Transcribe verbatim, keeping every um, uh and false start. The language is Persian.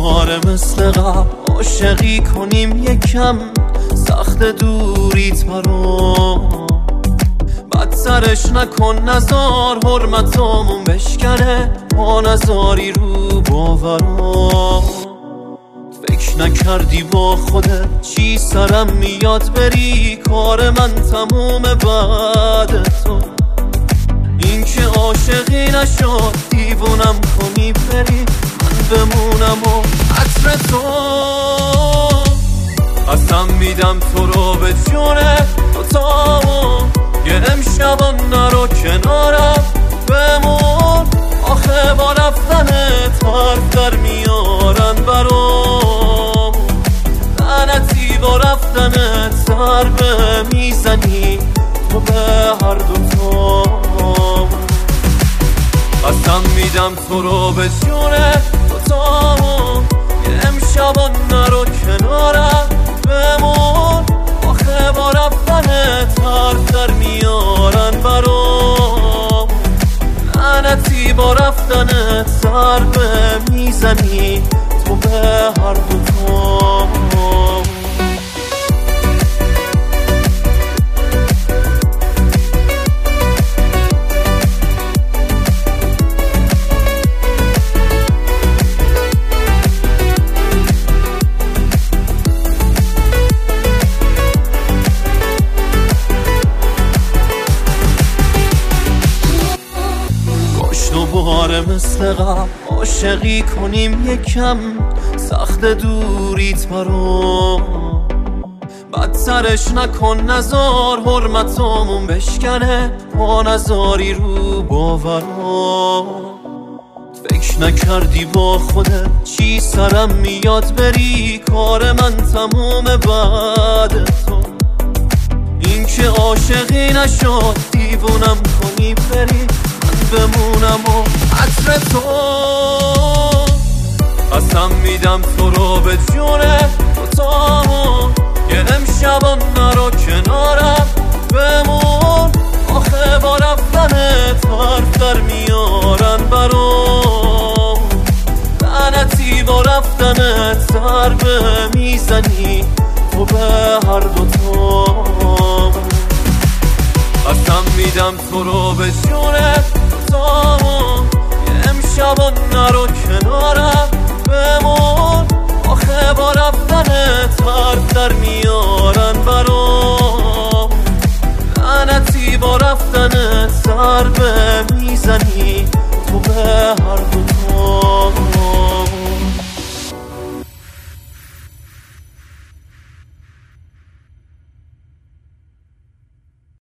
دوباره مثل قبل عاشقی کنیم یکم، سخت دوریت برام بدترش نکن، نزار حرمتامون بشکنه، ما نزاری رو باورام. فکر نکردی با خودت چی سرم میاد بری، کار من تمومه بعد تو. این که عاشقی نشد دیوونم کنی بری، من بمونم و عطر تو. قسم میدم تو رو به جونه دوتامون، یه امشبا نرو کنارم بمون. آخه با رفتنت حرف در میارن برام، لعنتی با رفتنت ضربه میزنی تو به هر دوتامون. قسم میدم تو رو به جونه دوتامون، یه امشبا نرو کنارم بمون. آخه با رفتنت حرف در میارن برام، لعنتی با رفتنت ضربه میزنی تو به هر دوتامون. دوباره مثل قبل عاشقی کنیم یکم، سخت دوریت برام بدترش نکن، نزار حرمتامون بشکنه، ما نزاری رو باورام. فکر نکردی با خودت چی سرم میاد بری، کار من تمومه بعد تو. این که عاشقی نشد دیوونم کنی بری، بمونم و عطر تو. قسم میدم تو رو به جونه دوتامون، یه امشبا نرو کنارم بمون. آخه با رفتنت حرف در میارن برام، لعنتی با رفتنت ضربه میزنی تو به هر دوتامون. قسم میدم تو رو به جونه دوتامون، یه امشبا نرو کنارم بمون. آخه با رفتنت حرف در میارن برام، لعنتی با رفتنت ضربه میزنی تو به هر دو